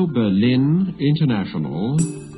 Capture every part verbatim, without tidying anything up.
Berlin International.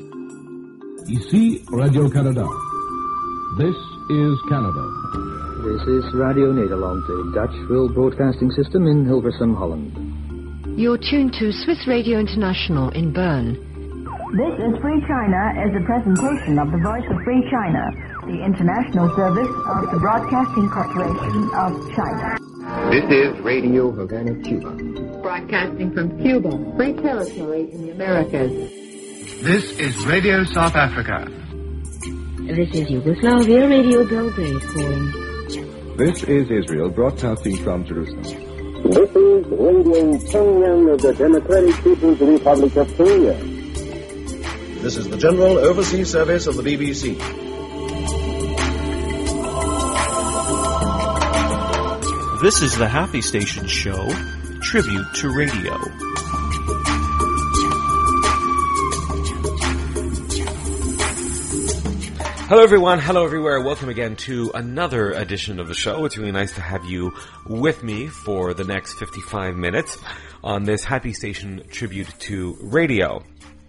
Ici Radio Canada. This is Canada. This is Radio Nederland, the Dutch World Broadcasting System in Hilversum, Holland. You're tuned to Swiss Radio International in Bern. This is Free China as a presentation of the Voice of Free China, the international service of the Broadcasting Corporation of China. This is Radio Havana, Cuba. Broadcasting from Cuba, free territory in the Americas. This is Radio South Africa. This is Yugoslavia Radio Belgrade calling. This is Israel broadcasting from Jerusalem. This is Radio Pyongyang of the Democratic People's Republic of Korea. This is the General Overseas Service of the B B C. This is the Happy Station Show, tribute to radio. Hello everyone, hello everywhere, welcome again to another edition of the show. It's really nice to have you with me for the next fifty-five minutes on this Happy Station tribute to radio.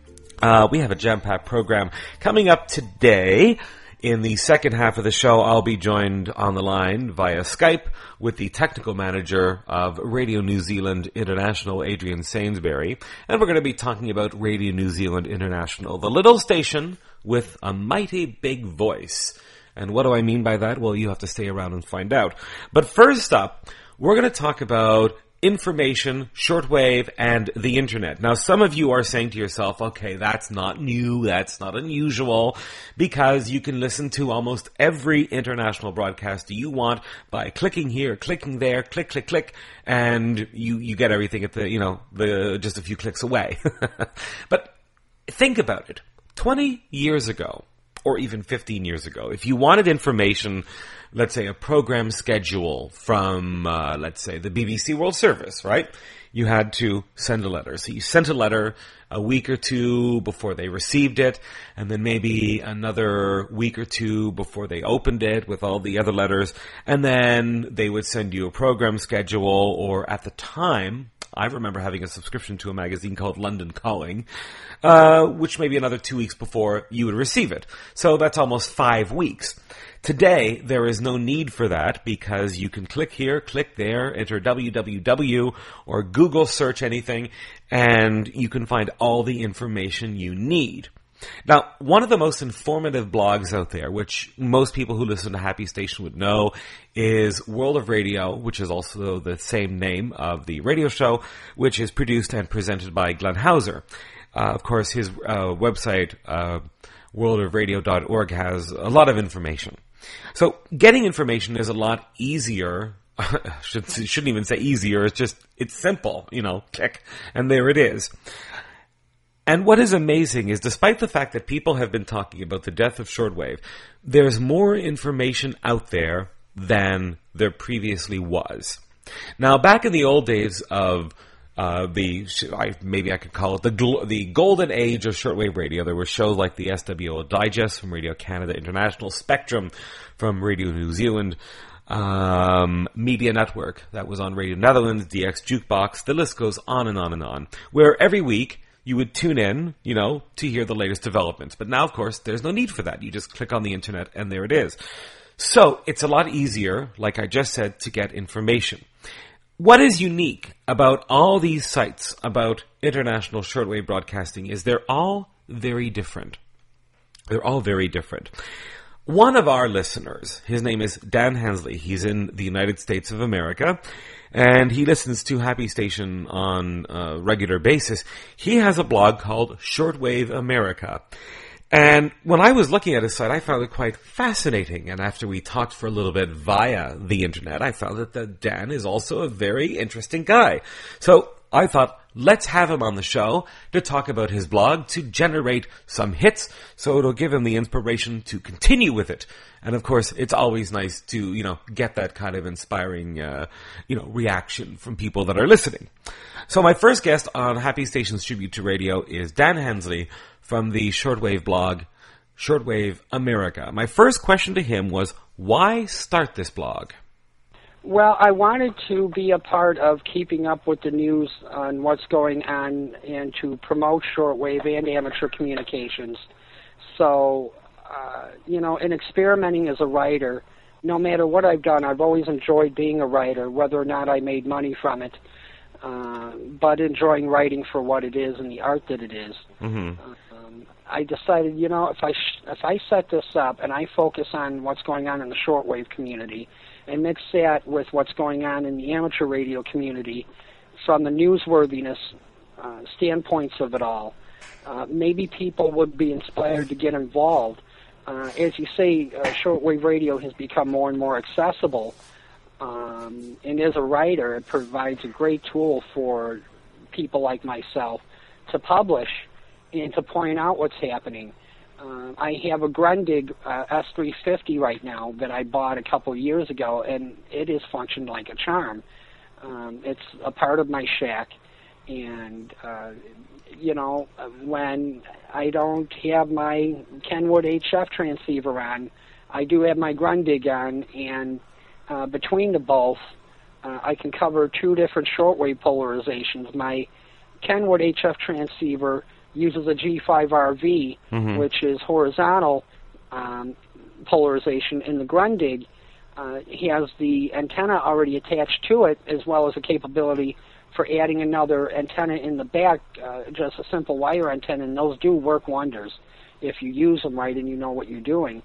Uh, we have a jam-packed program coming up today. In the second half of the show, I'll be joined on the line via Skype with the technical manager of Radio New Zealand International, Adrian Sainsbury. And we're going to be talking about Radio New Zealand International, the little station with a mighty big voice. And what do I mean by that? Well, you have to stay around and find out. But first up, we're going to talk about information, shortwave, and the internet. Now, some of you are saying to yourself, okay, that's not new, that's not unusual, because you can listen to almost every international broadcast you want by clicking here, clicking there, click, click, click, and you, you get everything at the, you know, the, just a few clicks away. But think about it. twenty years ago, or even fifteen years ago, if you wanted information, let's say a program schedule from, uh, let's say, the B B C World Service, right? You had to send a letter. So you sent a letter a week or two before they received it, and then maybe another week or two before they opened it with all the other letters, and then they would send you a program schedule, or at the time, I remember having a subscription to a magazine called London Calling, uh, which may be another two weeks before you would receive it. So that's almost five weeks. Today, there is no need for that because you can click here, click there, enter w w w or Google search anything, and you can find all the information you need. Now, one of the most informative blogs out there, which most people who listen to Happy Station would know, is World of Radio, which is also the same name of the radio show, which is produced and presented by Glenn Hauser. Uh, of course, his uh, website, uh, world of radio dot org, has a lot of information. So getting information is a lot easier. Should, shouldn't even say easier. It's just, it's simple, you know, click, and there it is. And what is amazing is, despite the fact that people have been talking about the death of shortwave, there's more information out there than there previously was. Now, back in the old days of uh, the, I, maybe I could call it the gl- the golden age of shortwave radio, there were shows like the S W O Digest from Radio Canada International, Spectrum from Radio New Zealand, um, Media Network that was on Radio Netherlands, D X Jukebox, the list goes on and on and on, where every week you would tune in, you know, to hear the latest developments. But now, of course, there's no need for that. You just click on the internet and there it is. So it's a lot easier, like I just said, to get information. What is unique about all these sites about international shortwave broadcasting is they're all very different. They're all very different. One of our listeners, his name is Dan Hensley. He's in the United States of America, and he listens to Happy Station on a regular basis. He has a blog called Shortwave America. And when I was looking at his site, I found it quite fascinating. And after we talked for a little bit via the internet, I found that the Dan is also a very interesting guy. So I thought, let's have him on the show to talk about his blog, to generate some hits, so it'll give him the inspiration to continue with it. And of course, it's always nice to, you know, get that kind of inspiring, uh, you know, reaction from people that are listening. So my first guest on Happy Station's Tribute to Radio is Dan Hensley from the Shortwave blog, Shortwave America. My first question to him was, why start this blog? Well, I wanted to be a part of keeping up with the news on what's going on and to promote shortwave and amateur communications. So, uh, you know, in experimenting as a writer, no matter what I've done, I've always enjoyed being a writer, whether or not I made money from it, uh, but enjoying writing for what it is and the art that it is. Mm-hmm. Um, I decided, you know, if I sh- if I set this up and I focus on what's going on in the shortwave community and mix that with what's going on in the amateur radio community from the newsworthiness uh, standpoints of it all, uh, maybe people would be inspired to get involved. Uh, as you say, uh, shortwave radio has become more and more accessible, um, and as a writer, it provides a great tool for people like myself to publish and to point out what's happening. Uh, I have a Grundig uh, S three fifty right now that I bought a couple of years ago, and it has functioned like a charm. Um, it's a part of my shack, and, uh, you know, when I don't have my Kenwood H F transceiver on, I do have my Grundig on, and uh, between the both, uh, I can cover two different shortwave polarizations. My Kenwood H F transceiver uses a G five R V, mm-hmm. which is horizontal um, polarization, and the Grundig uh, has the antenna already attached to it, as well as a capability for adding another antenna in the back, uh, just a simple wire antenna, and those do work wonders if you use them right and you know what you're doing.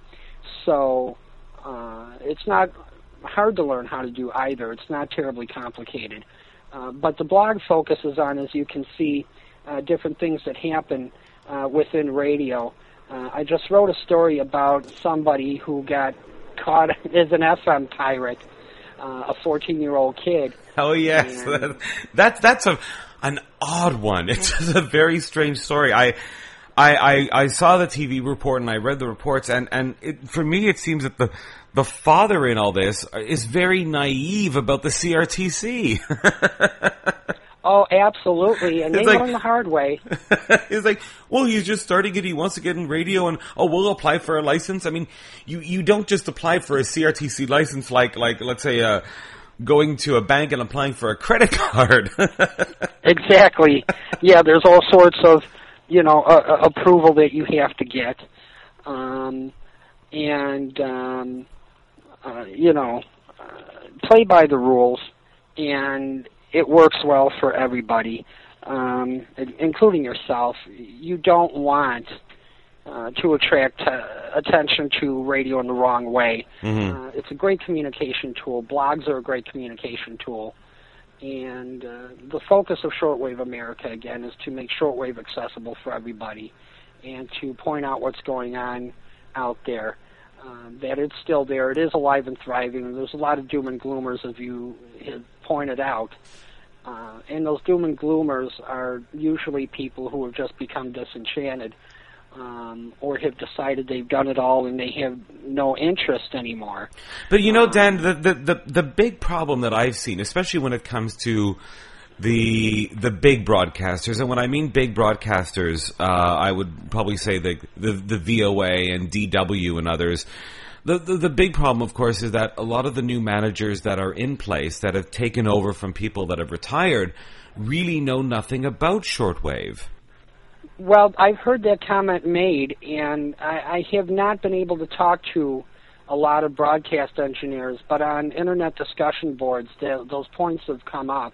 So uh, it's not hard to learn how to do either. It's not terribly complicated. Uh, but the blog focuses on, as you can see, Uh, different things that happen uh, within radio. Uh, I just wrote a story about somebody who got caught as an F M pirate, uh, a fourteen-year-old kid. Oh yes, and that's that's a an odd one. It's just a very strange story. I. I, I, I saw the T V report and I read the reports, and, and it, for me it seems that the the father in all this is very naive about the C R T C. Oh, absolutely, and they like, learn the hard way. It's like, well, he's just starting it, he wants to get in radio, and, oh, we'll apply for a license. I mean, you, you don't just apply for a C R T C license like, like let's say, uh, going to a bank and applying for a credit card. Exactly. Yeah, there's all sorts of, you know, uh, approval that you have to get. Um, and, um, uh, you know, uh, play by the rules, and it works well for everybody, um, including yourself. You don't want uh, to attract uh, attention to radio in the wrong way. Mm-hmm. Uh, it's a great communication tool. Blogs are a great communication tool. And uh, the focus of Shortwave America, again, is to make shortwave accessible for everybody and to point out what's going on out there, uh, that it's still there. It is alive and thriving. There's a lot of doom and gloomers, as you have pointed out. Uh, and those doom and gloomers are usually people who have just become disenchanted um, or have decided they've done it all and they have no interest anymore. But you know, Dan, the, the, the, the big problem that I've seen, especially when it comes to the the big broadcasters, and when I mean big broadcasters, uh, I would probably say the, the, the V O A and D W and others. The, the the big problem, of course, is that a lot of the new managers that are in place, that have taken over from people that have retired, really know nothing about shortwave. Well, I've heard that comment made, and I, I have not been able to talk to a lot of broadcast engineers, but on internet discussion boards, the, those points have come up.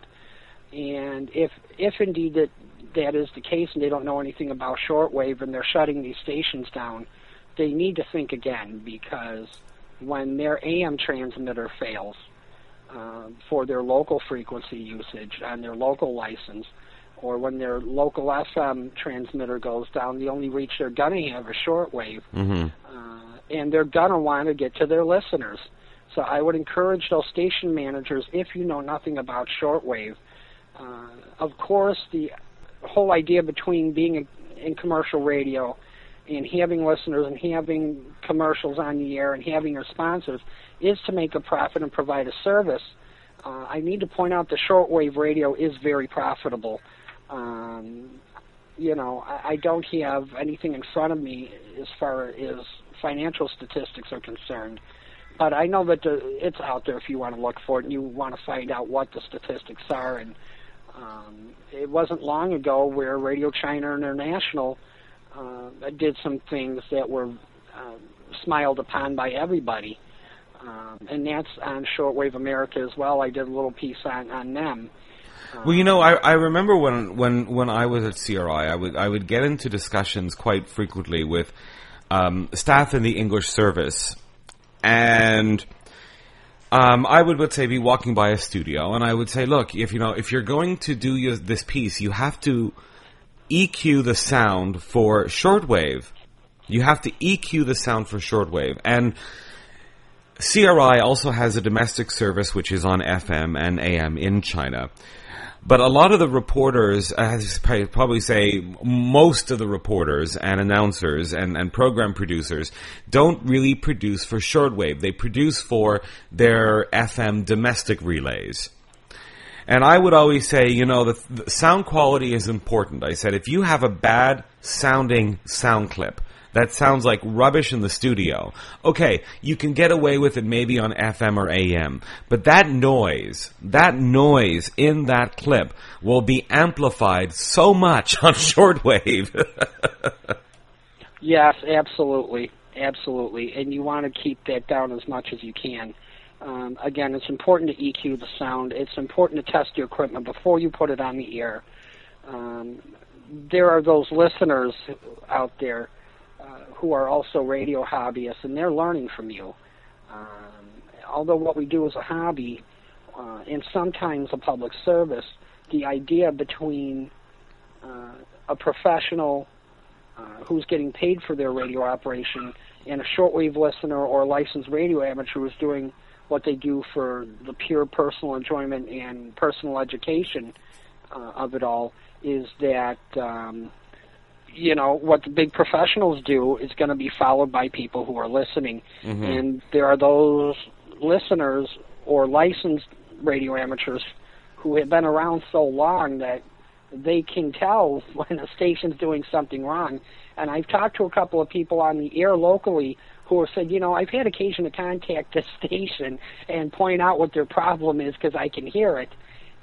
And if if indeed that that is the case, and they don't know anything about shortwave, and they're shutting these stations down, they need to think again, because when their A M transmitter fails uh, for their local frequency usage on their local license, or when their local F M transmitter goes down, the only reach they're going to have is shortwave, mm-hmm. uh, and they're going to want to get to their listeners. So I would encourage those station managers, if you know nothing about shortwave, uh, of course, the whole idea between being in commercial radio and having listeners and having commercials on the air and having responses is to make a profit and provide a service. Uh, I need to point out that shortwave radio is very profitable. Um, you know, I, I don't have anything in front of me as far as financial statistics are concerned, but I know that the, it's out there if you want to look for it and you want to find out what the statistics are. And um, it wasn't long ago where Radio China International uh, did some things that were uh, smiled upon by everybody. Um, and that's on Shortwave America as well. I did a little piece on, on them. Well, you know, I, I remember when, when, when I was at C R I, I would I would get into discussions quite frequently with um, staff in the English service, and um, I would, let's say, be walking by a studio, and I would say, look, if you know, if you're going to do your, this piece, you have to E Q the sound for shortwave. You have to E Q the sound for shortwave, and C R I also has a domestic service which is on F M and A M in China. But a lot of the reporters, as I probably say, most of the reporters and announcers and, and program producers don't really produce for shortwave. They produce for their F M domestic relays. And I would always say, you know, the, the sound quality is important. I said, if you have a bad sounding sound clip that sounds like rubbish in the studio, okay, you can get away with it maybe on F M or A M. But that noise, that noise in that clip will be amplified so much on shortwave. Yes, absolutely. Absolutely. And you want to keep that down as much as you can. Um, again, it's important to E Q the sound. It's important to test your equipment before you put it on the air. Um, there are those listeners out there Uh, who are also radio hobbyists, and they're learning from you. Um, although what we do is a hobby, uh, and sometimes a public service, the idea between uh, a professional uh, who's getting paid for their radio operation and a shortwave listener or a licensed radio amateur who's doing what they do for the pure personal enjoyment and personal education uh, of it all, is that um, you know, what the big professionals do is going to be followed by people who are listening. Mm-hmm. And there are those listeners or licensed radio amateurs who have been around so long that they can tell when a station's doing something wrong. And I've talked to a couple of people on the air locally who have said, you know, I've had occasion to contact this station and point out what their problem is because I can hear it.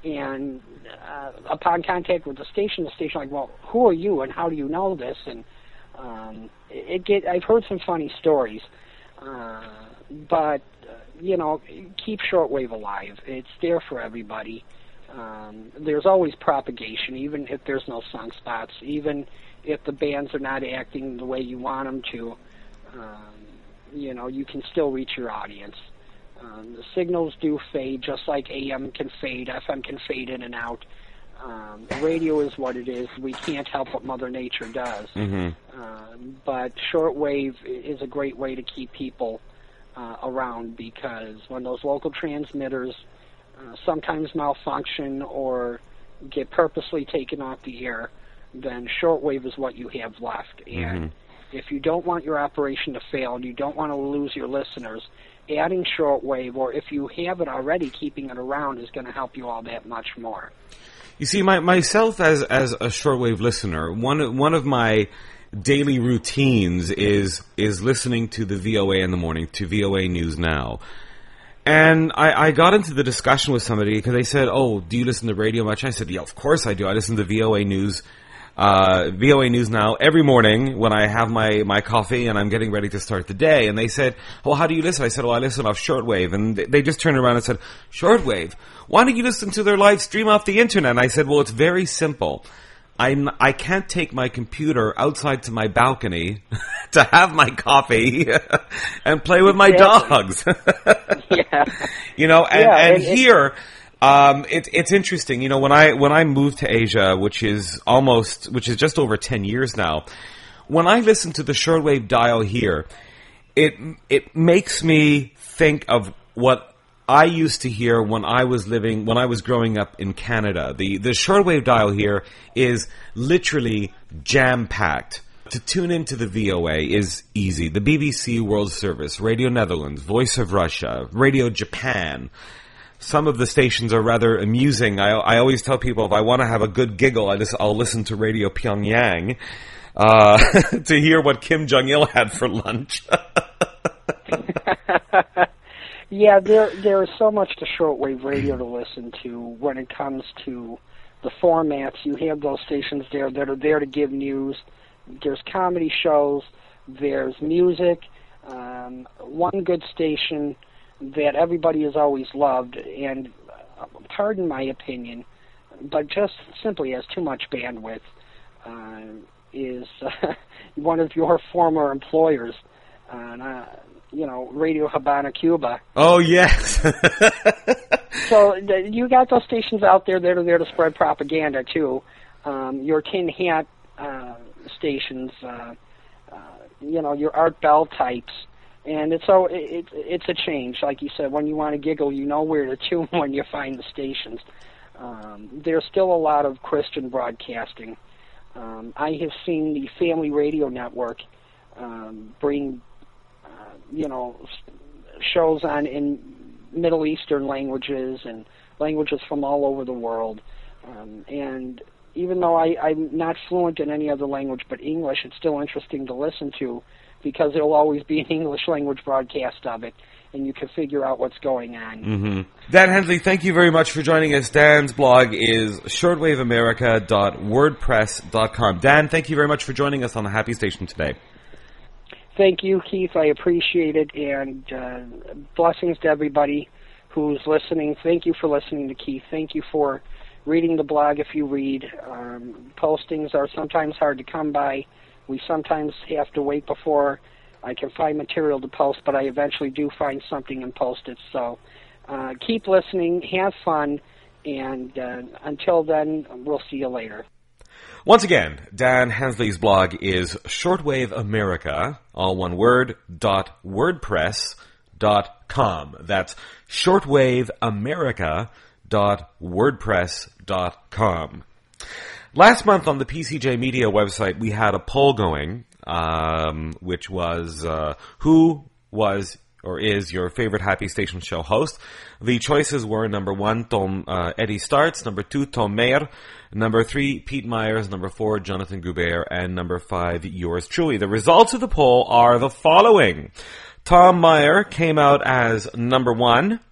And uh, upon contact with the station, the station like, well, who are you and how do you know this? And um, it get I've heard some funny stories, uh, but uh, you know, keep shortwave alive. It's there for everybody. Um, there's always propagation, even if there's no sunspots, even if the bands are not acting the way you want them to. Um, you know, you can still reach your audience. Um, the signals do fade, just like A M can fade, F M can fade in and out. Um, radio is what it is. We can't help what Mother Nature does. Mm-hmm. Um, but shortwave is a great way to keep people uh, around, because when those local transmitters uh, sometimes malfunction or get purposely taken off the air, then shortwave is what you have left. And mm-hmm. if you don't want your operation to fail and you don't want to lose your listeners, adding shortwave, or if you have it already, keeping it around is going to help you all that much more. You see, my, myself as as a shortwave listener, one one of my daily routines is is listening to the V O A in the morning, to V O A News Now. And I, I got into the discussion with somebody because they said, "Oh, do you listen to radio much?" I said, "Yeah, of course I do. I listen to V O A News." Uh, V O A News Now every morning when I have my, my coffee and I'm getting ready to start the day. And they said, well, how do you listen? I said, well, I listen off shortwave. And they just turned around and said, shortwave? Why don't you listen to their live stream off the internet? And I said, well, it's very simple. I'm, I can't take my computer outside to my balcony to have my coffee and play with my dogs. Yeah. You know, and, yeah, and it, here... Um, it, it's interesting, you know, when I, when I moved to Asia, which is almost, which is just over ten years now, when I listen to the shortwave dial here, it, it makes me think of what I used to hear when I was living, when I was growing up in Canada. The, the shortwave dial here is literally jam-packed. To tune into the V O A is easy. The B B C World Service, Radio Netherlands, Voice of Russia, Radio Japan. Some of the stations are rather amusing. I, I always tell people if I want to have a good giggle, I just, I'll listen to Radio Pyongyang uh, to hear what Kim Jong-il had for lunch. Yeah, there there is so much to shortwave radio to listen to when it comes to the formats. You have those stations there that are there to give news. There's comedy shows. There's music. Um, one good station that everybody has always loved, and uh, pardon my opinion, but just simply has too much bandwidth, uh, is uh, one of your former employers, uh, uh, you know, Radio Habana, Cuba. Oh, yes. So the, you got those stations out there that are there to spread propaganda, too. Um, your tin hat uh, stations, uh, uh, you know, your Art Bell types. And it's so it, it, it's a change. Like you said, when you want to giggle, you know where to tune when you find the stations. Um, there's still a lot of Christian broadcasting. Um, I have seen the Family Radio Network um, bring, uh, you know, shows on in Middle Eastern languages and languages from all over the world. Um, and even though I, I'm not fluent in any other language but English, it's still interesting to listen to because there will always be an English language broadcast of it, and you can figure out what's going on. Mm-hmm. Dan Hensley, thank you very much for joining us. Dan's blog is shortwave america dot wordpress dot com. Dan, thank you very much for joining us on the Happy Station today. Thank you, Keith. I appreciate it, and uh, blessings to everybody who's listening. Thank you for listening to Keith. Thank you for reading the blog if you read. Um, postings are sometimes hard to come by. We sometimes have to wait before I can find material to post, but I eventually do find something and post it. So uh, keep listening, have fun, and uh, until then, we'll see you later. Once again, Dan Hensley's blog is shortwave america, all one word, dot wordpress dot com. That's shortwave america dot wordpress dot com. Last month on the P C J Media website, we had a poll going, um, which was uh, who was or is your favorite Happy Station show host. The choices were number one, Tom uh, Eddie Starts, number two, Tom Mayer, number three, Pete Myers, number four, Jonathan Goubert, and number five, yours truly. The results of the poll are the following. Tom Mayer came out as number one.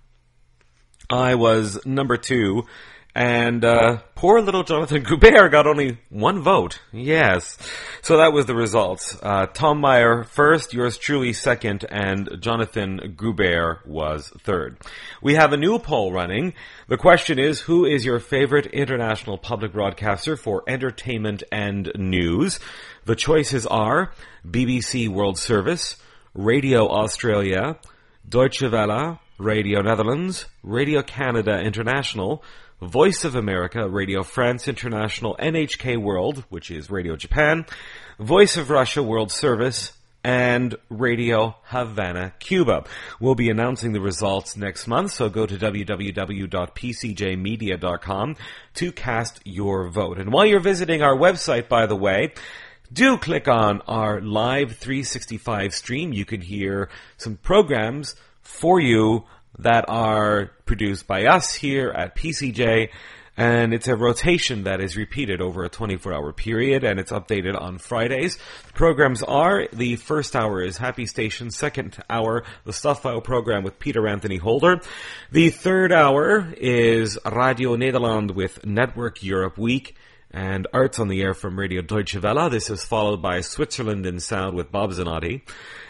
I was number two. And uh, poor little Jonathan Goubert got only one vote. Yes. So that was the results. Uh, Tom Mayer first, yours truly second, and Jonathan Goubert was third. We have a new poll running. The question is, who is your favorite international public broadcaster for entertainment and news? The choices are B B C World Service, Radio Australia, Deutsche Welle, Radio Netherlands, Radio Canada International, Voice of America, Radio France International, N H K World, which is Radio Japan, Voice of Russia World Service, and Radio Havana, Cuba. We'll be announcing the results next month, so go to w w w dot p c j media dot com to cast your vote. And while you're visiting our website, by the way, do click on our live three sixty-five stream. You can hear some programs for you that are produced by us here at P C J, and it's a rotation that is repeated over a twenty-four hour period, and it's updated on Fridays. The programs are, the first hour is Happy Station, second hour, the Stuff File program with Peter Anthony Holder. The third hour is Radio Nederland with Network Europe Week, and Arts on the Air from Radio Deutsche Welle. This is followed by Switzerland in Sound with Bob Zanotti.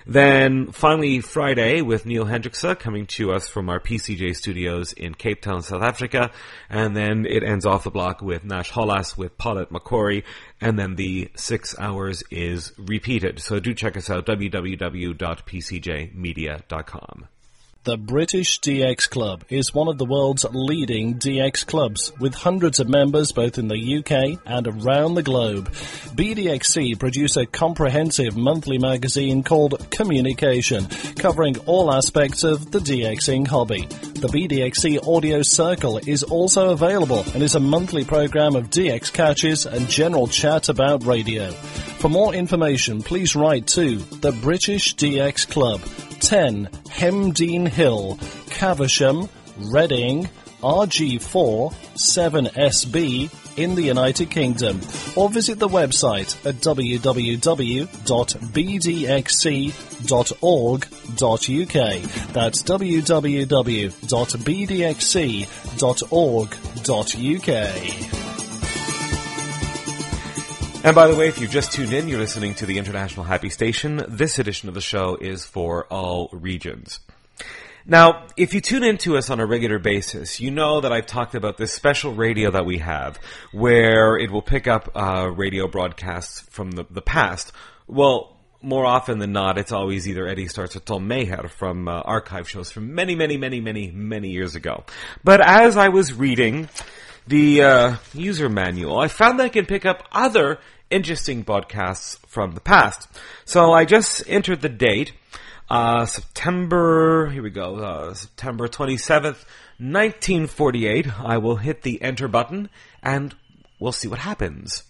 Then finally Friday with Neil Hendrickse coming to us from our P C J studios in Cape Town, South Africa. And then it ends off the block with Nash Hollas with Paulette McCory. And then the six hours is repeated. So do check us out, w w w dot p c j media dot com. The British D X Club is one of the world's leading D X clubs, with hundreds of members both in the U K and around the globe. B D X C produce a comprehensive monthly magazine called Communication, covering all aspects of the DXing hobby. The B D X C Audio Circle is also available and is a monthly program of D X catches and general chat about radio. For more information, please write to the British D X Club, ten Hemdene Hill, Caversham, Reading, R G four seven S B in the United Kingdom, or visit the website at w w w dot b d x c dot org dot u k. That's w w w dot b d x c dot org dot u k. And by the way, if you've just tuned in, you're listening to the International Happy Station. This edition of the show is for all regions. Now, if you tune in to us on a regular basis, you know that I've talked about this special radio that we have, where it will pick up uh, radio broadcasts from the, the past. Well, more often than not, it's always either Eddie Starts or Tom Meher from uh, archive shows from many, many, many, many, many years ago. But as I was reading the uh, user manual, I found that I can pick up other interesting podcasts from the past. So I just entered the date, uh, September, here we go, uh, September twenty-seventh, nineteen forty-eight. I will hit the enter button and we'll see what happens.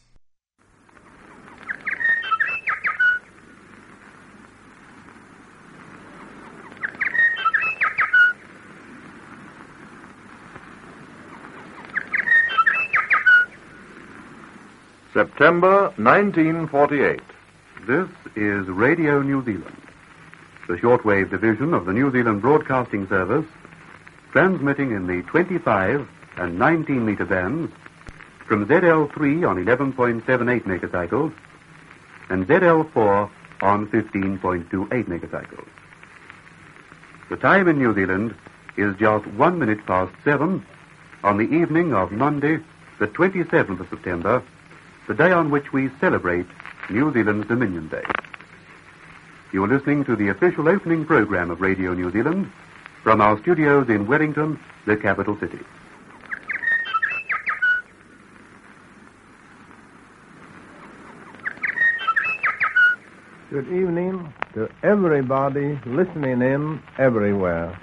September nineteen forty-eight. This is Radio New Zealand, the shortwave division of the New Zealand Broadcasting Service, transmitting in the twenty-five and nineteen meter bands from Z L three on eleven point seven eight megacycles and Z L four on fifteen point two eight megacycles. The time in New Zealand is just one minute past seven on the evening of Monday, the twenty-seventh of September, the day on which we celebrate New Zealand's Dominion Day. You are listening to the official opening program of Radio New Zealand from our studios in Wellington, the capital city. Good evening to everybody listening in everywhere.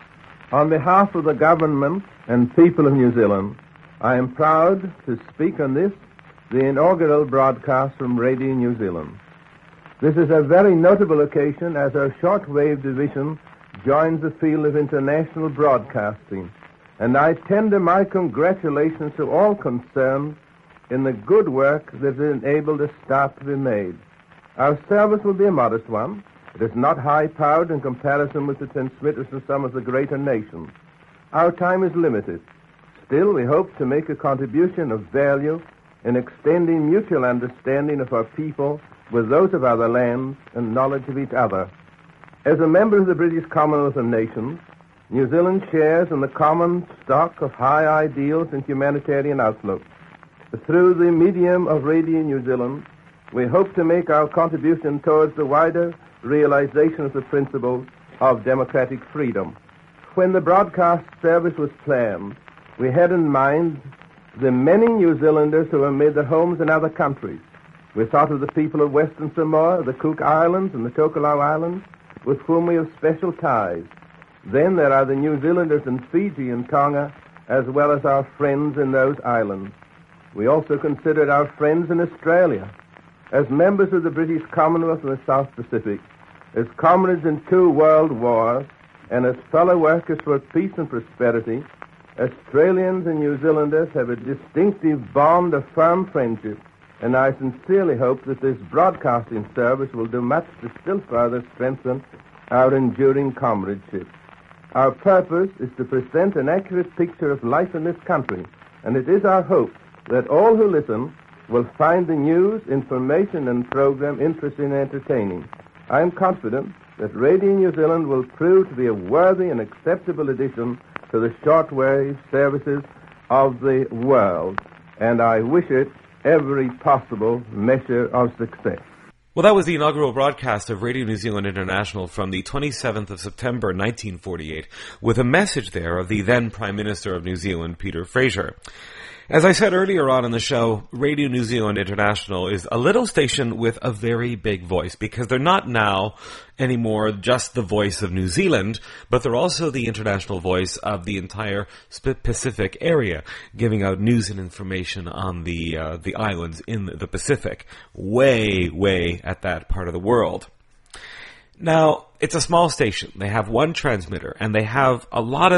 On behalf of the government and people of New Zealand, I am proud to speak on this, the inaugural broadcast from Radio New Zealand. This is a very notable occasion as our shortwave division joins the field of international broadcasting, and I tender my congratulations to all concerned in the good work that is enabled a start to be made. Our service will be a modest one. It is not high-powered in comparison with the transmitters of some of the greater nations. Our time is limited. Still, we hope to make a contribution of value in extending mutual understanding of our people with those of other lands and knowledge of each other. As a member of the British Commonwealth of Nations, New Zealand shares in the common stock of high ideals and humanitarian outlook. Through the medium of Radio New Zealand, we hope to make our contribution towards the wider realization of the principles of democratic freedom. When the broadcast service was planned, we had in mind the many New Zealanders who have made their homes in other countries. We thought of the people of Western Samoa, the Cook Islands, and the Tokelau Islands, with whom we have special ties. Then there are the New Zealanders in Fiji and Tonga, as well as our friends in those islands. We also considered our friends in Australia. As members of the British Commonwealth and the South Pacific, as comrades in two world wars, and as fellow workers for peace and prosperity, Australians and New Zealanders have a distinctive bond of firm friendship, and I sincerely hope that this broadcasting service will do much to still further strengthen our enduring comradeship. Our purpose is to present an accurate picture of life in this country, and it is our hope that all who listen will find the news, information, and program interesting and entertaining. I am confident that Radio New Zealand will prove to be a worthy and acceptable addition to the shortwave services of the world, and I wish it every possible measure of success. Well, that was the inaugural broadcast of Radio New Zealand International from the twenty-seventh of September, nineteen forty-eight, with a message there of the then Prime Minister of New Zealand, Peter Fraser. As I said earlier on in the show, Radio New Zealand International is a little station with a very big voice, because they're not now anymore just the voice of New Zealand, but they're also the international voice of the entire Pacific area, giving out news and information on the uh, the islands in the Pacific, way, way at that part of the world. Now, it's a small station. They have one transmitter, and they have a lot of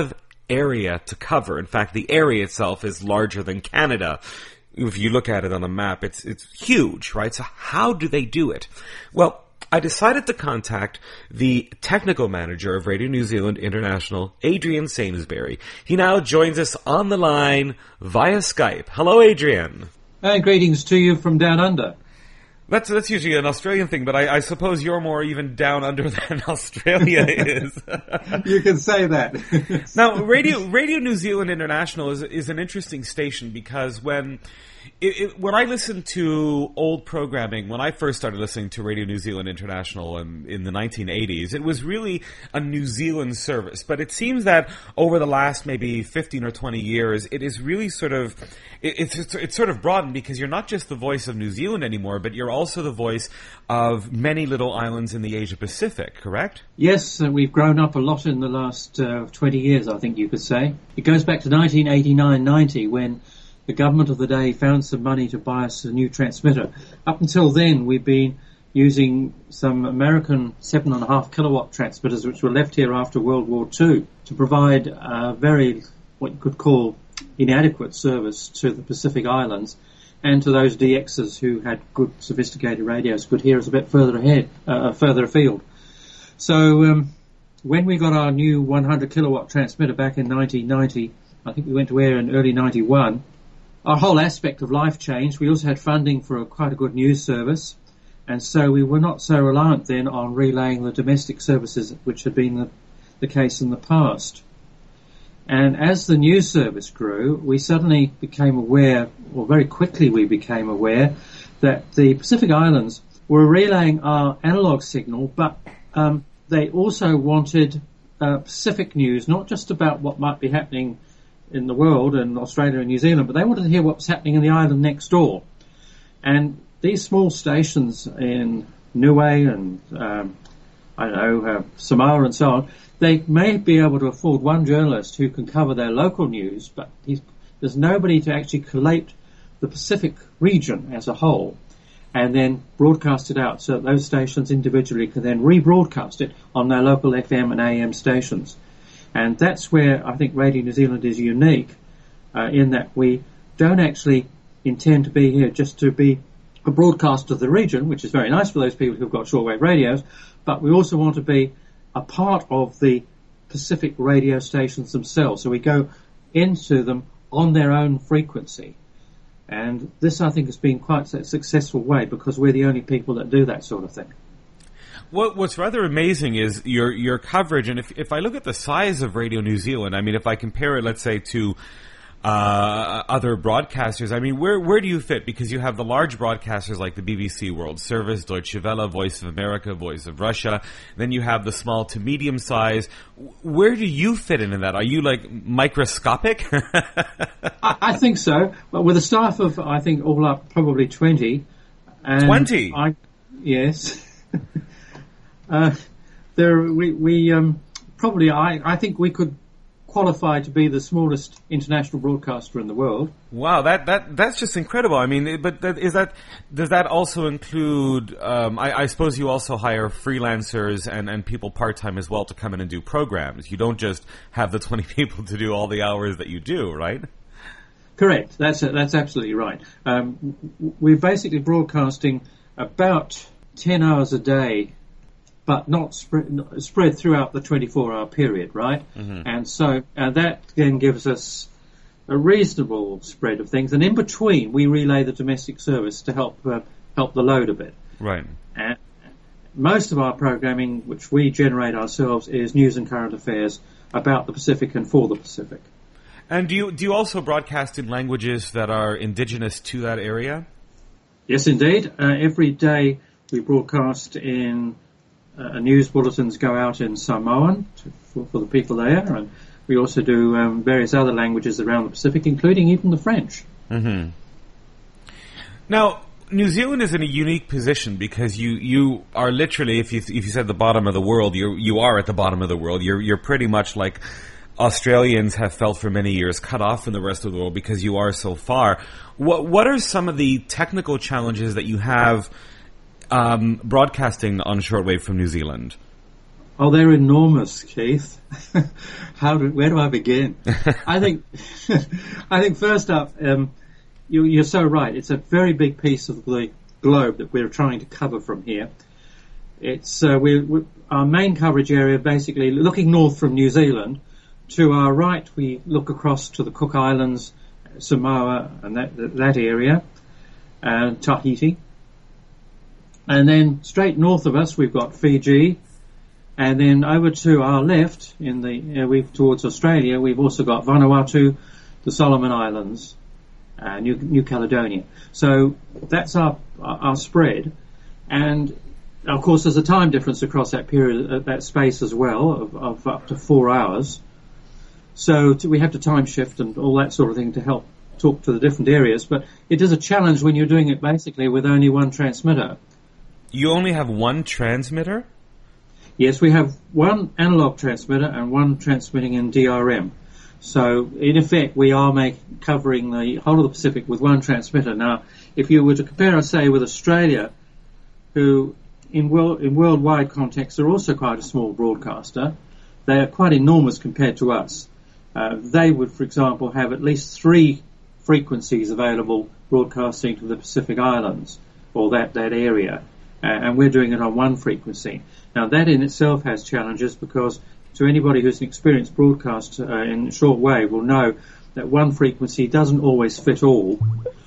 area to cover. In fact, the area itself is larger than Canada. If you look at it on a map, it's it's huge, right? So how do they do it? Well, I decided to contact the technical manager of Radio New Zealand International, Adrian Sainsbury. He now joins us on the line via Skype. Hello, Adrian. And greetings to you from down under. That's that's usually an Australian thing, but I, I suppose you're more even down under than Australia is. You can say that. Now, Radio Radio New Zealand International is is an interesting station because when it, it, when I listened to old programming, when I first started listening to Radio New Zealand International in, in the nineteen eighties, it was really a New Zealand service. But it seems that over the last maybe fifteen or twenty years, it is really sort of it, it's, it's it's sort of broadened because you're not just the voice of New Zealand anymore, but you're also the voice of many little islands in the Asia Pacific, correct? Yes, uh, we've grown up a lot in the last uh, twenty years, I think you could say. It goes back to nineteen eighty-nine ninety when the government of the day found some money to buy us a new transmitter. Up until then, we've been using some American seven and a half kilowatt transmitters which were left here after World War Two to provide a very, what you could call, inadequate service to the Pacific Islands and to those D Xs who had good sophisticated radios could hear us a bit further ahead, uh, further afield. So um, when we got our new one hundred kilowatt transmitter back in nineteen ninety, I think we went to air in early ninety-one, our whole aspect of life changed. We also had funding for a, quite a good news service, and so we were not so reliant then on relaying the domestic services which had been the, the case in the past. And as the news service grew, we suddenly became aware, or very quickly we became aware, that the Pacific Islands were relaying our analog signal, but um, they also wanted uh, Pacific news, not just about what might be happening in the world, in Australia and New Zealand, but they wanted to hear what was happening in the island next door. And these small stations in Niue and, um, I don't know, uh, Samoa and so on, they may be able to afford one journalist who can cover their local news, but he's, there's nobody to actually collate the Pacific region as a whole and then broadcast it out so that those stations individually can then rebroadcast it on their local F M and A M stations. And that's where I think Radio New Zealand is unique, uh, in that we don't actually intend to be here just to be a broadcaster of the region, which is very nice for those people who've got shortwave radios, but we also want to be a part of the Pacific radio stations themselves. So we go into them on their own frequency. And this, I think, has been quite a successful way because we're the only people that do that sort of thing. What, what's rather amazing is your your coverage, and if if I look at the size of Radio New Zealand, I mean, if I compare it, let's say, to uh, other broadcasters, I mean, where where do you fit? Because you have the large broadcasters like the B B C World Service, Deutsche Welle, Voice of America, Voice of Russia. Then you have the small to medium size. Where do you fit into that? Are you like microscopic? I, I think so. But with a staff of, I think, all up probably twenty. And twenty? I, yes. Uh, there, we, we um, probably, I, I think we could qualify to be the smallest international broadcaster in the world. Wow, that, that that's just incredible. I mean, but that, is that does that also include? Um, I, I suppose you also hire freelancers and, and people part time as well to come in and do programs. You don't just have the twenty people to do all the hours that you do, right? Correct. That's that's absolutely right. Um, we're basically broadcasting about ten hours a day, but not spread, spread throughout the twenty-four hour period, right? Mm-hmm. And so and that then gives us a reasonable spread of things. And in between, we relay the domestic service to help uh, help the load a bit. Right. And most of our programming, which we generate ourselves, is news and current affairs about the Pacific and for the Pacific. And do you do you also broadcast in languages that are indigenous to that area? Yes, indeed. Uh, every day we broadcast in Uh, news bulletins go out in Samoan to, for, for the people there, and we also do um, various other languages around the Pacific, including even the French. Mm-hmm. Now, New Zealand is in a unique position because you, you are literally, if you if you said the bottom of the world, you you are at the bottom of the world. You're you're pretty much like Australians have felt for many years, cut off from the rest of the world because you are so far. What what are some of the technical challenges that you have Um, broadcasting on shortwave from New Zealand? Oh, they're enormous, Keith. How do, where do I begin? I think, I think first up, um, you, you're so right. It's a very big piece of the globe that we're trying to cover from here. It's uh, we, we, our main coverage area, basically looking north from New Zealand. To our right, we look across to the Cook Islands, Samoa, and that that area, and Tahiti. And then straight north of us, we've got Fiji. And then over to our left, in the uh, we've towards Australia, we've also got Vanuatu, the Solomon Islands, uh, New, New Caledonia. So that's our our spread, and of course there's a time difference across that period, uh, that space as well, of, of up to four hours. So to, we have to time shift and all that sort of thing to help talk to the different areas. But it is a challenge when you're doing it basically with only one transmitter. You only have one transmitter? Yes, we have one analog transmitter and one transmitting in D R M. So, in effect, we are make, covering the whole of the Pacific with one transmitter. Now, if you were to compare us, say, with Australia, who in, world, in worldwide context are also quite a small broadcaster, they are quite enormous compared to us. Uh, they would, for example, have at least three frequencies available broadcasting to the Pacific Islands, or that, that area. Uh, and we're doing it on one frequency. Now, that in itself has challenges because to anybody who's an experienced broadcaster uh, in shortwave will know that one frequency doesn't always fit all.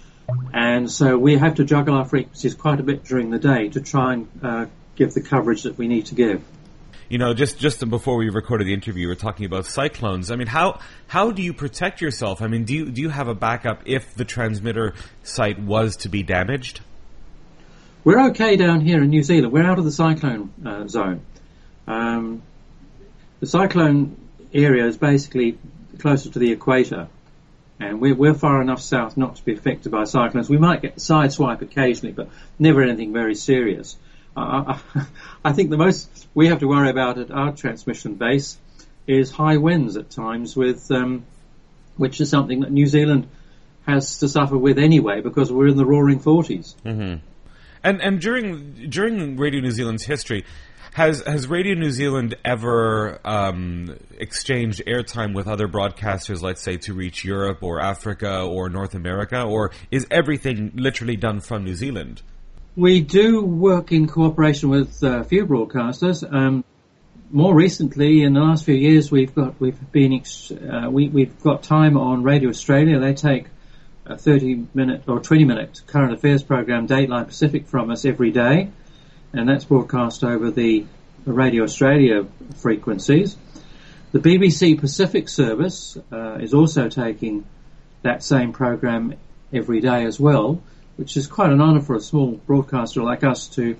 And so we have to juggle our frequencies quite a bit during the day to try and uh, give the coverage that we need to give. You know, just just before we recorded the interview, we were talking about cyclones. I mean, how how do you protect yourself? I mean, do you, do you have a backup if the transmitter site was to be damaged? We're okay down here in New Zealand. We're out of the cyclone uh, zone. Um, the cyclone area is basically closer to the equator, and we're, we're far enough south not to be affected by cyclones. We might get a sideswipe occasionally, but never anything very serious. Uh, I think the most we have to worry about at our transmission base is high winds at times, with um, which is something that New Zealand has to suffer with anyway because we're in the roaring forties. Mm-hmm. And and during during Radio New Zealand's history, has has Radio New Zealand ever um, exchanged airtime with other broadcasters, let's say, to reach Europe or Africa or North America, or is everything literally done from New Zealand? We do work in cooperation with a few broadcasters. Um, more recently, in the last few years, we've got we've been ex- uh, we, we've got time on Radio Australia. They take a thirty minute or twenty minute current affairs program, Dateline Pacific, from us every day, and that's broadcast over the Radio Australia frequencies. The B B C Pacific service uh, is also taking that same program every day as well, which is quite an honour for a small broadcaster like us to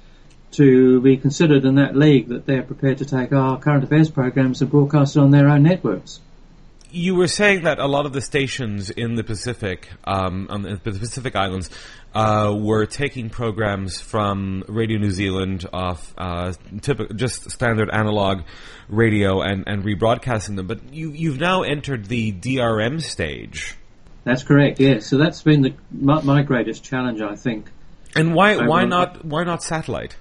to be considered in that league, that they're prepared to take our current affairs programs and broadcast it on their own networks. You were saying that a lot of the stations in the Pacific, um, on the Pacific Islands, uh, were taking programs from Radio New Zealand off uh, typical, just standard analog radio and, and rebroadcasting them. But you, you've now entered the D R M stage. That's correct. Yes. So that's been the, my, my greatest challenge, I think. And why why not why not satellite?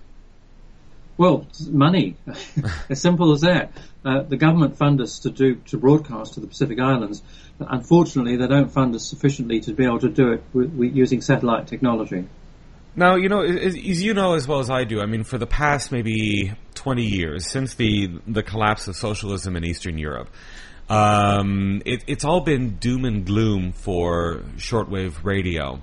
Well, money. As simple as that. Uh, the government fund us to do to broadcast to the Pacific Islands, but unfortunately they don't fund us sufficiently to be able to do it with, with using satellite technology. Now, you know, as, as you know as well as I do, I mean, for the past maybe twenty years, since the the collapse of socialism in Eastern Europe, um, it, it's all been doom and gloom for shortwave radio.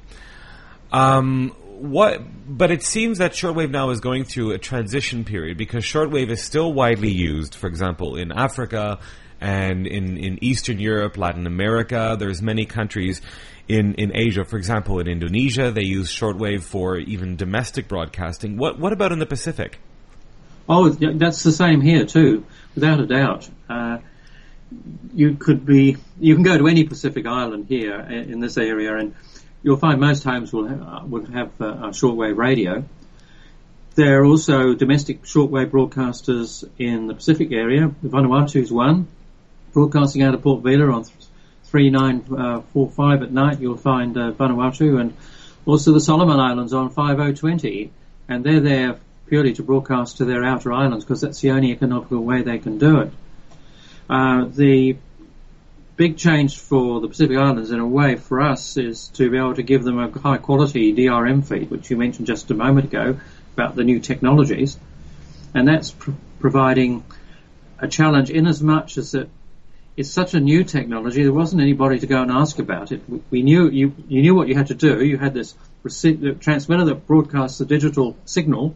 Um, What, but it seems that shortwave now is going through a transition period because shortwave is still widely used, for example, in Africa and in, in Eastern Europe, Latin America. There's many countries in, in Asia, for example, in Indonesia, they use shortwave for even domestic broadcasting. What what about in the Pacific? Oh, that's the same here too, without a doubt. Uh, you could be, you can go to any Pacific island here in this area and you'll find most homes will have, will have uh, shortwave radio. There are also domestic shortwave broadcasters in the Pacific area. Vanuatu's one, broadcasting out of Port Vila on three nine four five at night. You'll find uh, Vanuatu, and also the Solomon Islands on five oh twenty, and they're there purely to broadcast to their outer islands because that's the only economical way they can do it. Uh, the big change for the Pacific Islands, in a way, for us, is to be able to give them a high-quality D R M feed, which you mentioned just a moment ago about the new technologies, and that's pr- providing a challenge in as much as that it's such a new technology. There wasn't anybody to go and ask about it. We, we knew you, you knew what you had to do. You had this rece- transmitter that broadcasts the digital signal,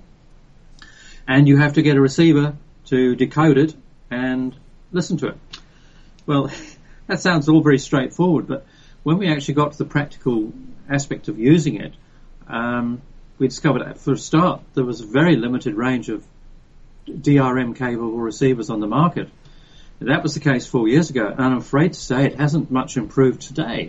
and you have to get a receiver to decode it and listen to it. Well, that sounds all very straightforward, but when we actually got to the practical aspect of using it, um, we discovered that for a start there was a very limited range of D R M capable receivers on the market. That was the case four years ago, and I'm afraid to say it hasn't much improved today.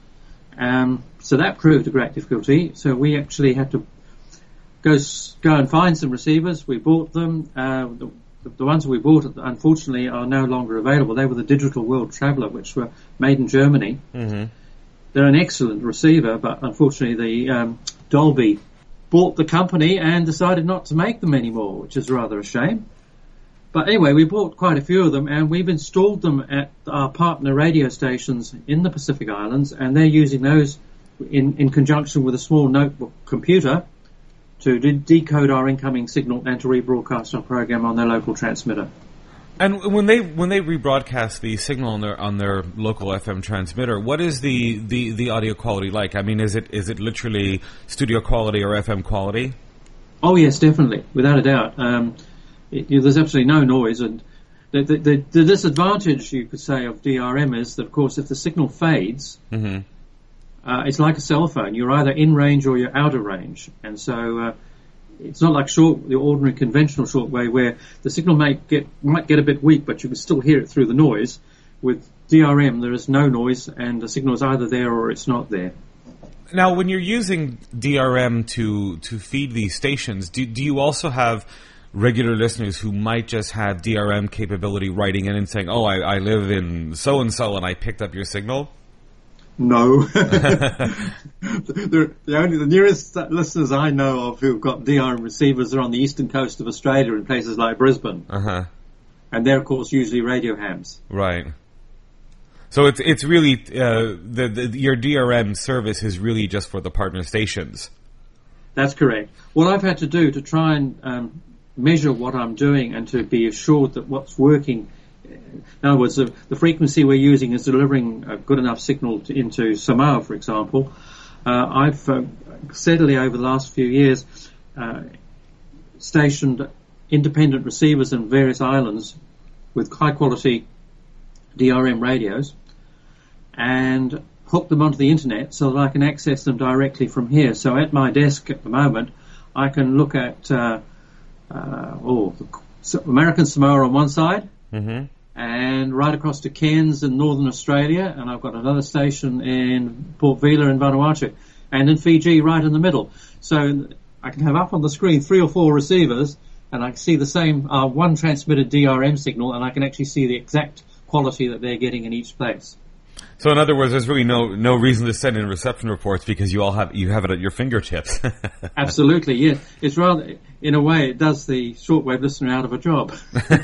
Um, so that proved a great difficulty. So we actually had to go go and find some receivers. We bought them. Uh, the, the ones we bought, unfortunately, are no longer available. They were the Digital World Traveller, which were made in Germany. Mm-hmm. They're an excellent receiver, but unfortunately the um, Dolby bought the company and decided not to make them anymore, which is rather a shame. But anyway, we bought quite a few of them, and we've installed them at our partner radio stations in the Pacific Islands, and they're using those in, in conjunction with a small notebook computer to de- decode our incoming signal and to rebroadcast our program on their local transmitter. And when they when they rebroadcast the signal on their on their local F M transmitter, what is the, the, the audio quality like? I mean, is it is it literally studio quality or F M quality? Oh yes, definitely, without a doubt. Um, it, you know, there's absolutely no noise, and the, the, the, the disadvantage, you could say, of D R M is that, of course, if the signal fades, mm-hmm. uh, it's like a cell phone. You're either in range or you're out of range, and so. Uh, It's not like short, the ordinary conventional shortwave where the signal may get, might get a bit weak, but you can still hear it through the noise. With D R M, there is no noise, and the signal is either there or it's not there. Now, when you're using D R M to, to feed these stations, do, do you also have regular listeners who might just have D R M capability writing in and saying, oh, I, I live in so-and-so and I picked up your signal? No. the, the only the nearest listeners I know of who've got D R M receivers are on the eastern coast of Australia in places like Brisbane. Uh-huh. And they're, of course, usually radio hams. Right. So it's it's really, uh, the, the your D R M service is really just for the partner stations. That's correct. What I've had to do to try and um, measure what I'm doing and to be assured that what's working. In other words, the, the frequency we're using is delivering a good enough signal to, into Samoa, for example. Uh, I've uh, steadily, over the last few years, uh, stationed independent receivers in various islands with high-quality D R M radios and hooked them onto the internet so that I can access them directly from here. So at my desk at the moment, I can look at uh, uh, oh, the American Samoa on one side, mm-hmm. and right across to Cairns in northern Australia, and I've got another station in Port Vila in Vanuatu, and in Fiji right in the middle. So I can have up on the screen three or four receivers, and I can see the same uh, one transmitted D R M signal, and I can actually see the exact quality that they're getting in each place. So in other words, there's really no no reason to send in reception reports because you all have you have it at your fingertips. Absolutely, yeah. It's rather, in a way, it does the shortwave listener out of a job.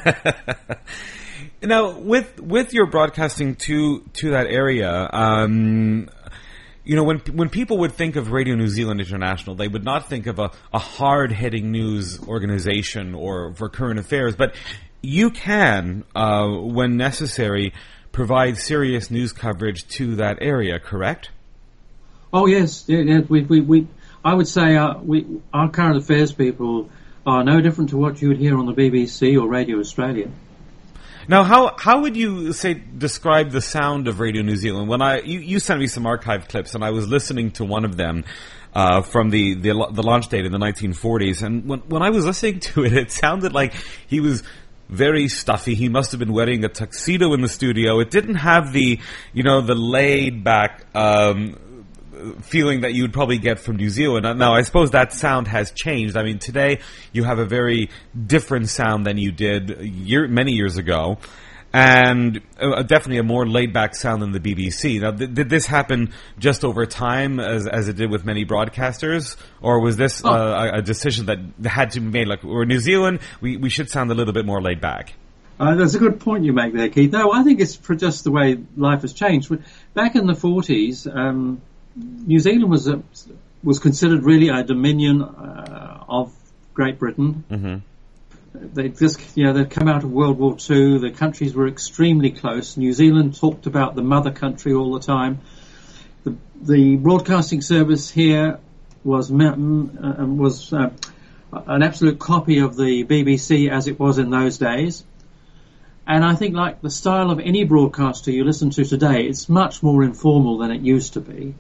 Now, with with your broadcasting to to that area, um, you know, when when people would think of Radio New Zealand International, they would not think of a, a hard-hitting news organization or for current affairs, but you can, uh, when necessary, provide serious news coverage to that area, correct? Oh yes, yeah, yeah. We, we, we, I would say uh, we, our current affairs people are no different to what you would hear on the B B C or Radio Australia. Now, how how would you say describe the sound of Radio New Zealand? When I you, you sent me some archive clips, and I was listening to one of them uh, from the, the the launch date in the nineteen forties, and when when I was listening to it, it sounded like he was very stuffy. He must have been wearing a tuxedo in the studio. It didn't have the, you know, the laid back um, feeling that you would probably get from New Zealand. Now, I suppose that sound has changed. I mean, today you have a very different sound than you did year, many years ago. and uh, definitely a more laid-back sound than the B B C. Now, th- did this happen just over time, as as it did with many broadcasters, or was this oh. uh, a, a decision that had to be made? Like, we're New Zealand, we we should sound a little bit more laid-back. Uh, that's a good point you make there, Keith. No, I think it's just the way life has changed. Back in the forties, um, New Zealand was a, was considered really a dominion uh, of Great Britain. Mm-hmm. They just, you know, they'd come out of World War Two. The countries were extremely close. New Zealand talked about the mother country all the time. The, the broadcasting service here was uh, was uh, an absolute copy of the B B C as it was in those days. And I think, like the style of any broadcaster you listen to today, it's much more informal than it used to be.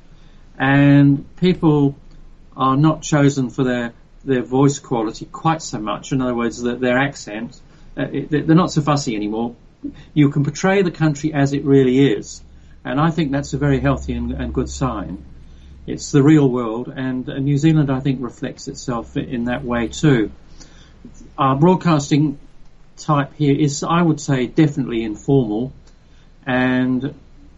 And people are not chosen for their their voice quality quite so much. In other words, the, their accent, uh, it, they're not so fussy anymore. You can portray the country as it really is, and I think that's a very healthy and, and good sign. It's the real world, and uh, New Zealand, I think, reflects itself in that way too. Our broadcasting type here is, I would say, definitely informal, and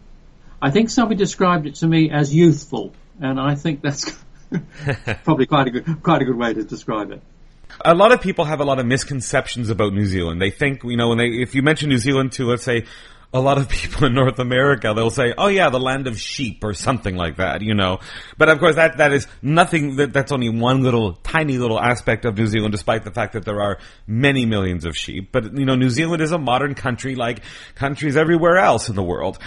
I think somebody described it to me as youthful, and I think that's probably quite a good, quite a good way to describe it. A lot of people have a lot of misconceptions about New Zealand. They think, you know, when they, if you mention New Zealand to, let's say, a lot of people in North America, they'll say, oh yeah, the land of sheep or something like that, you know. But of course that, that is nothing, that, that's only one little, tiny little aspect of New Zealand, despite the fact that there are many millions of sheep. But, you know, New Zealand is a modern country like countries everywhere else in the world.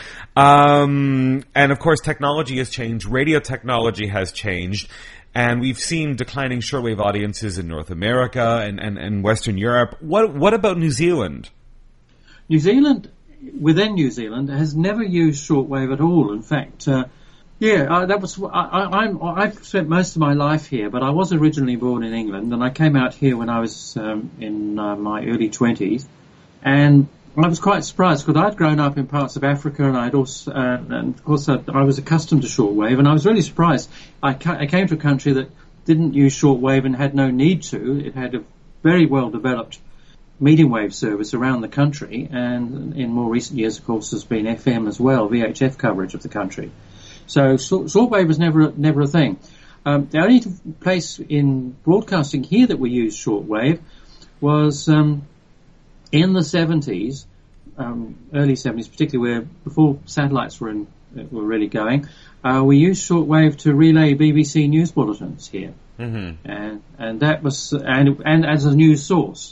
Um, and of course technology has changed, radio technology has changed. And we've seen declining shortwave audiences in North America and, and, and Western Europe. What, what about New Zealand? New Zealand, within New Zealand, has never used shortwave at all. In fact, uh, yeah, uh, that was. I, I, I'm, I've spent most of my life here, but I was originally born in England, and I came out here when I was um, in uh, my early twenties, and I was quite surprised because I'd grown up in parts of Africa, and I'd also, uh, and of course, I, I was accustomed to shortwave, and I was really surprised. I, ca- I came to a country that didn't use shortwave and had no need to. It had a very well developed medium wave service around the country, and in more recent years, of course, there's been F M as well, V H F coverage of the country. So shortwave was never never a thing. Um, the only place in broadcasting here that we used shortwave was um, in the seventies, um, early seventies, particularly where before satellites were in, were really going. Uh, we used shortwave to relay B B C news bulletins here, mm-hmm. and and that was and and as a news source.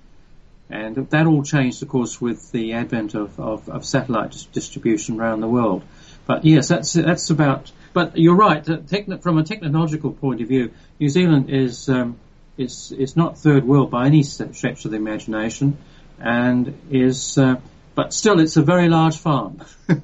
And that all changed, of course, with the advent of, of, of satellite dis- distribution around the world. But yes, that's that's about. But you're right. Techn- from a technological point of view, New Zealand is um, is is not third world by any stretch of the imagination, and is. Uh, but still, it's a very large farm.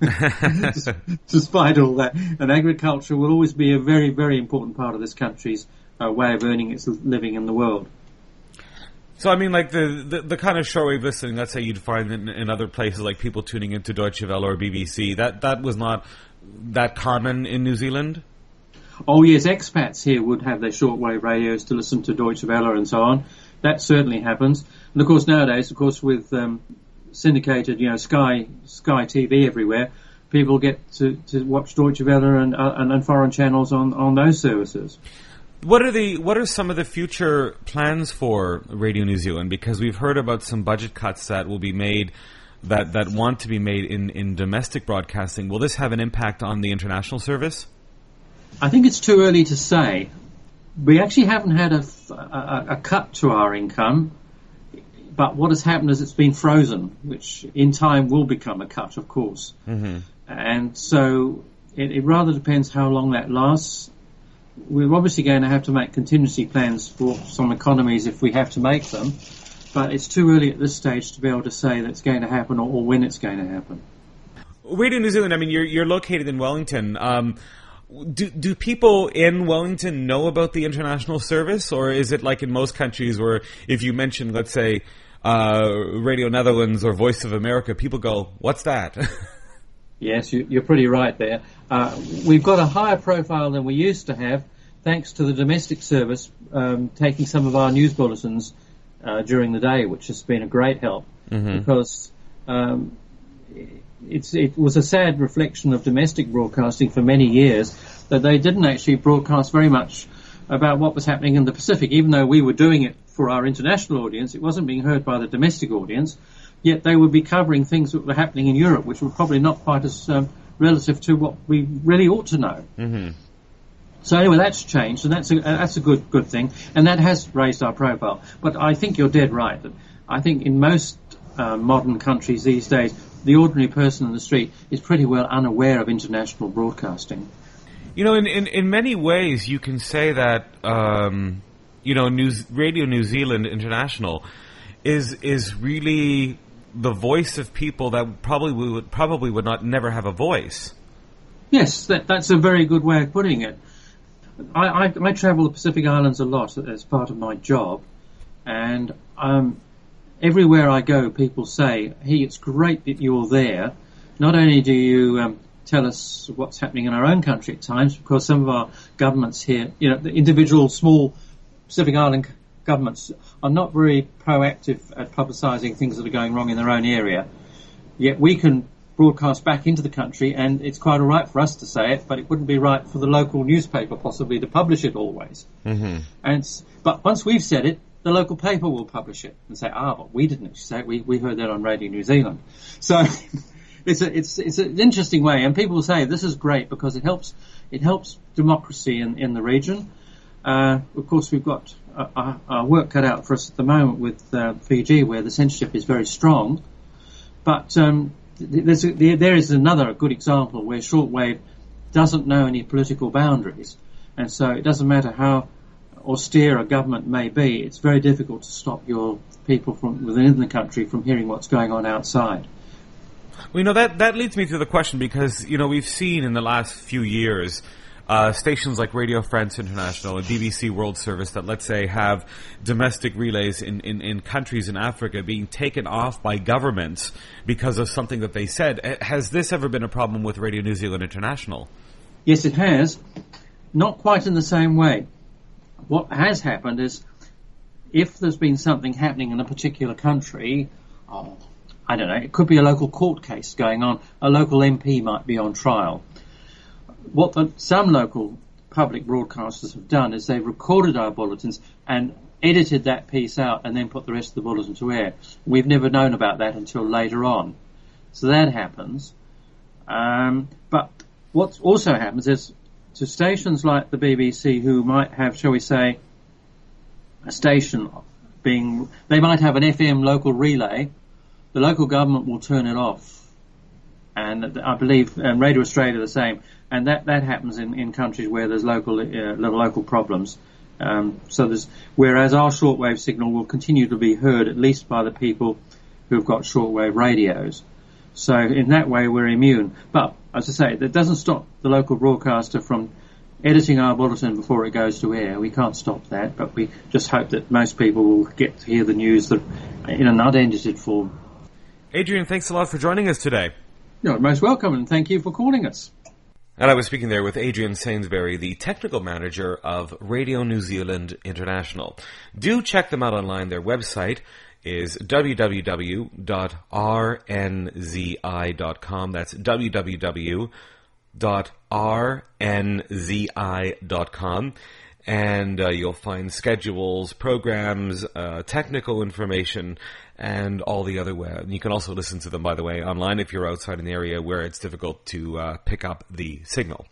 Despite all that, and agriculture will always be a very very important part of this country's uh, way of earning its living in the world. So, I mean, like, the, the, the kind of shortwave listening, let's say you'd find in, in other places, like people tuning into Deutsche Welle or B B C, that, that was not that common in New Zealand? Oh, yes, expats here would have their shortwave radios to listen to Deutsche Welle and so on. That certainly happens. And, of course, nowadays, of course, with um, syndicated, you know, Sky Sky T V everywhere, people get to, to watch Deutsche Welle and, uh, and, and foreign channels on, on those services. What are the what are some of the future plans for Radio New Zealand? Because we've heard about some budget cuts that will be made, that, that want to be made in, in domestic broadcasting. Will this have an impact on the international service? I think it's too early to say. We actually haven't had a, a, a cut to our income, but what has happened is it's been frozen, which in time will become a cut, of course. Mm-hmm. And so it, it rather depends how long that lasts. We're obviously going to have to make contingency plans for some economies if we have to make them, but it's too early at this stage to be able to say that it's going to happen or, or when it's going to happen. Radio New Zealand, I mean, you're you're located in Wellington. Um, do do people in Wellington know about the international service, or is it like in most countries where if you mention, let's say, uh, Radio Netherlands or Voice of America, people go, "What's that?" Yes, you, you're pretty right there. Uh, we've got a higher profile than we used to have, thanks to the domestic service um, taking some of our news bulletins uh, during the day, which has been a great help. Mm-hmm. Because Um, it's, it was a sad reflection of domestic broadcasting for many years that they didn't actually broadcast very much about what was happening in the Pacific. Even though we were doing it for our international audience, it wasn't being heard by the domestic audience, yet they would be covering things that were happening in Europe, which were probably not quite as um, relative to what we really ought to know. Mm-hmm. So anyway, that's changed, and that's a, that's a good good thing, and that has raised our profile. But I think you're dead right. That I think in most uh, modern countries these days, the ordinary person in the street is pretty well unaware of international broadcasting. You know, in, in, in many ways, you can say that, um, you know, News, Radio New Zealand International is is really the voice of people that probably would probably would not never have a voice. Yes, that, that's a very good way of putting it. I, I, I travel the Pacific Islands a lot as part of my job, and um, everywhere I go, people say, "Hey, it's great that you're there. Not only do you um, tell us what's happening in our own country at times, because some of our governments here, you know, the individual small Pacific Island governments are not very proactive at publicising things that are going wrong in their own area. Yet we can broadcast back into the country, and it's quite all right for us to say it, but it wouldn't be right for the local newspaper possibly to publish it always. Mm-hmm. And but once we've said it, the local paper will publish it and say, "Ah, but we didn't actually say it. We we heard that on Radio New Zealand." So it's a, it's it's an interesting way, and people say this is great because it helps it helps democracy in in the region. Uh, of course, we've got our, our work cut out for us at the moment with uh, Fiji, where the censorship is very strong, but um, There's a, there is another good example where shortwave doesn't know any political boundaries, and so it doesn't matter how austere a government may be, it's very difficult to stop your people from within the country from hearing what's going on outside. Well, you know, that, that leads me to the question, because, you know, we've seen in the last few years Uh, stations like Radio France International and B B C World Service that, let's say, have domestic relays in, in, in countries in Africa being taken off by governments because of something that they said. Has this ever been a problem with Radio New Zealand International? Yes, it has. Not quite in the same way. What has happened is, if there's been something happening in a particular country, oh, I don't know, it could be a local court case going on, a local M P might be on trial. What the, some local public broadcasters have done is they've recorded our bulletins and edited that piece out and then put the rest of the bulletin to air. We've never known about that until later on. So that happens. Um, but what also happens is, to stations like the B B C, who might have, shall we say, a station being, they might have an F M local relay, the local government will turn it off. And I believe um, Radio Australia the same. And that, that happens in, in countries where there's local uh, local problems. Um, so there's, whereas our shortwave signal will continue to be heard at least by the people who've got shortwave radios. So in that way we're immune. But as I say, that doesn't stop the local broadcaster from editing our bulletin before it goes to air. We can't stop that, but we just hope that most people will get to hear the news that in an unedited form. Adrian, thanks a lot for joining us today. You're most welcome, and thank you for calling us. And I was speaking there with Adrian Sainsbury, the technical manager of Radio New Zealand International. Do check them out online. Their website is w w w dot r n z i dot com. That's w w w dot r n z i dot com. And uh, you'll find schedules, programs, uh, technical information, and all the other way. You can also listen to them, by the way, online if you're outside an area where it's difficult to uh, pick up the signal.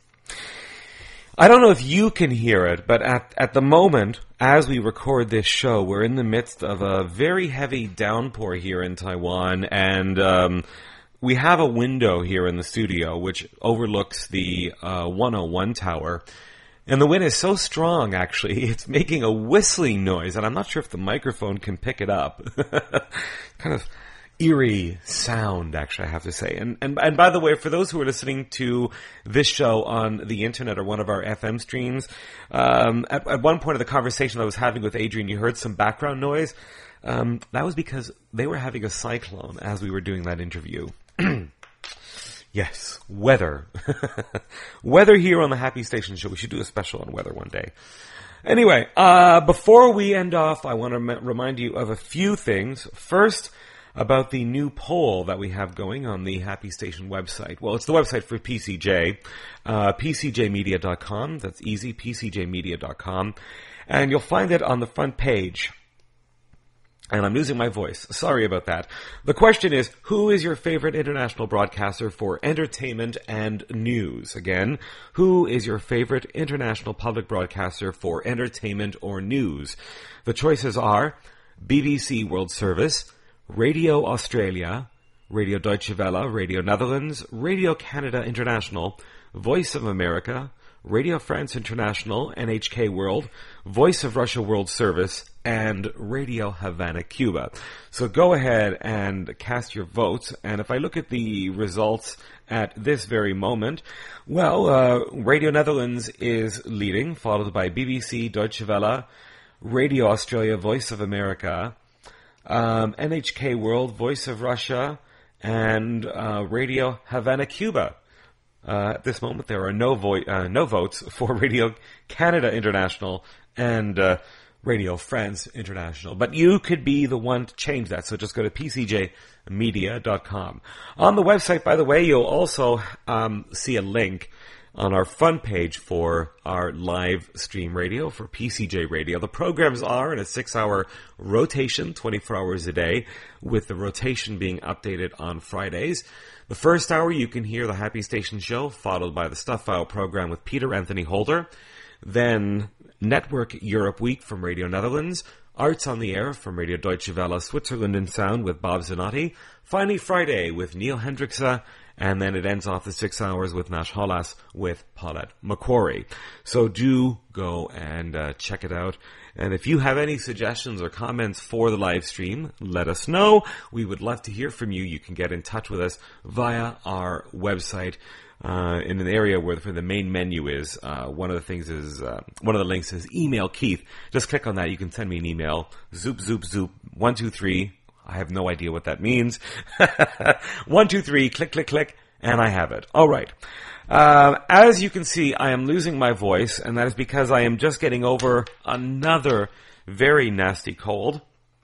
I don't know if you can hear it, but at, at the moment, as we record this show, we're in the midst of a very heavy downpour here in Taiwan, and um, we have a window here in the studio which overlooks the uh, one oh one tower. And the wind is so strong, actually, it's making a whistling noise, and I'm not sure if the microphone can pick it up. Kind of eerie sound, actually, I have to say. And, and and by the way, for those who are listening to this show on the internet or one of our F M streams, um, at, at one point of the conversation I was having with Adrian, you heard some background noise. Um, that was because they were having a cyclone as we were doing that interview. Yes, weather. Weather here on the Happy Station Show. We should do a special on weather one day. Anyway, uh, before we end off, I want to m- remind you of a few things. First, about the new poll that we have going on the Happy Station website. Well, it's the website for P C J, uh, p c j media dot com. That's easy, p c j media dot com. And you'll find it on the front page. And I'm losing my voice. Sorry about that. The question is, who is your favorite international broadcaster for entertainment and news? Again, who is your favorite international public broadcaster for entertainment or news? The choices are B B C World Service, Radio Australia, Radio Deutsche Welle, Radio Netherlands, Radio Canada International, Voice of America, Radio France International, N H K World, Voice of Russia World Service, and Radio Havana, Cuba. So go ahead and cast your votes. And if I look at the results at this very moment, well, uh, Radio Netherlands is leading, followed by B B C, Deutsche Welle, Radio Australia, Voice of America, um, N H K World, Voice of Russia, and uh, Radio Havana, Cuba. Uh, at this moment, there are no vo- uh, no votes for Radio Canada International and uh, Radio France International. But you could be the one to change that, so just go to p c j media dot com. On the website, by the way, you'll also um, see a link on our front page for our live stream radio for P C J Radio. The programs are in a six-hour rotation, twenty-four hours a day, with the rotation being updated on Fridays. The first hour, you can hear the Happy Station show, followed by the Stuff File program with Peter Anthony Holder. Then Network Europe Week from Radio Netherlands. Arts on the Air from Radio Deutsche Welle, Switzerland in Sound with Bob Zanotti. Finally, Friday with Neil Hendrickse. And then it ends off the six hours with Nash Hollas with Paulette McQuarrie. So do go and uh, check it out. And if you have any suggestions or comments for the live stream, let us know. We would love to hear from you. You can get in touch with us via our website. Uh, in an area where the main menu is, uh, one of the things is, uh, one of the links is email Keith. Just click on that. You can send me an email. Zoop, zoop, zoop. One, two, three. I have no idea what that means. One, two, three. Click, click, click. And I have it. All right. Uh, as you can see, I am losing my voice, and that is because I am just getting over another very nasty cold.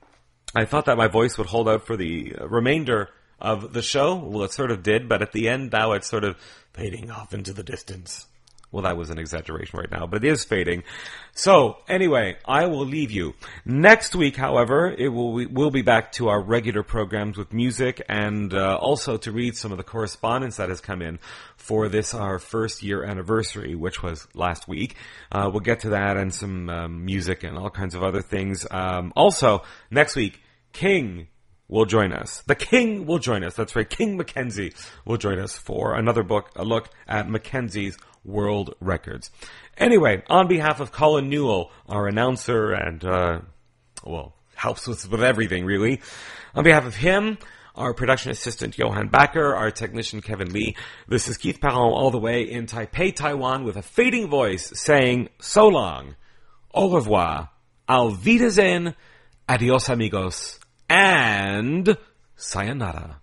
I thought that my voice would hold out for the remainder of the show. Well, it sort of did, but at the end now it's sort of fading off into the distance. Well, that was an exaggeration right now, but it is fading. So, anyway, I will leave you. Next week, however, it will we, we'll be back to our regular programs with music and uh, also to read some of the correspondence that has come in for this, our first year anniversary, which was last week. Uh, we'll get to that and some um, music and all kinds of other things. Um, also, next week, King will join us. The King will join us. That's right. King Mackenzie will join us for another book, a look at Mackenzie's World Records. Anyway, on behalf of Colin Newell, our announcer and, uh, well, helps us with everything, really. On behalf of him, our production assistant, Johan Backer, our technician, Kevin Lee, this is Keith Parent all the way in Taipei, Taiwan, with a fading voice saying, so long, au revoir, auf Wiedersehen, adios amigos, and sayonara.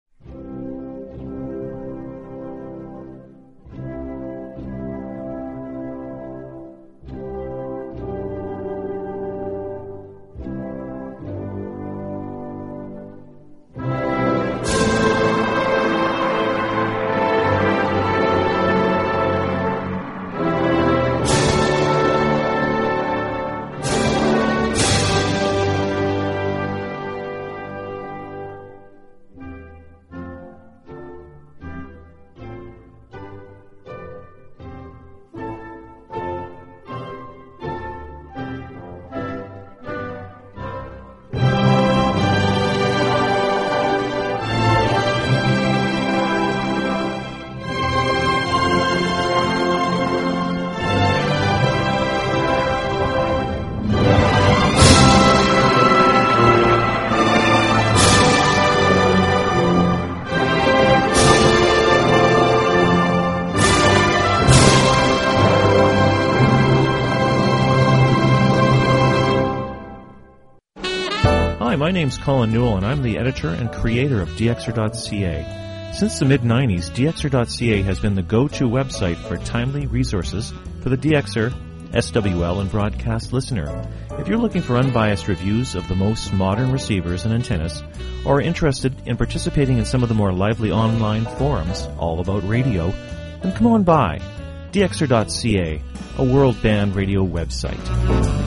My name's Colin Newell, and I'm the editor and creator of D X R dot C A. Since the mid nineties, D X R dot C A has been the go-to website for timely resources for the D X R S W L, and Broadcast Listener. If you're looking for unbiased reviews of the most modern receivers and antennas, or are interested in participating in some of the more lively online forums all about radio, then come on by. D X R dot C A, a world band radio website.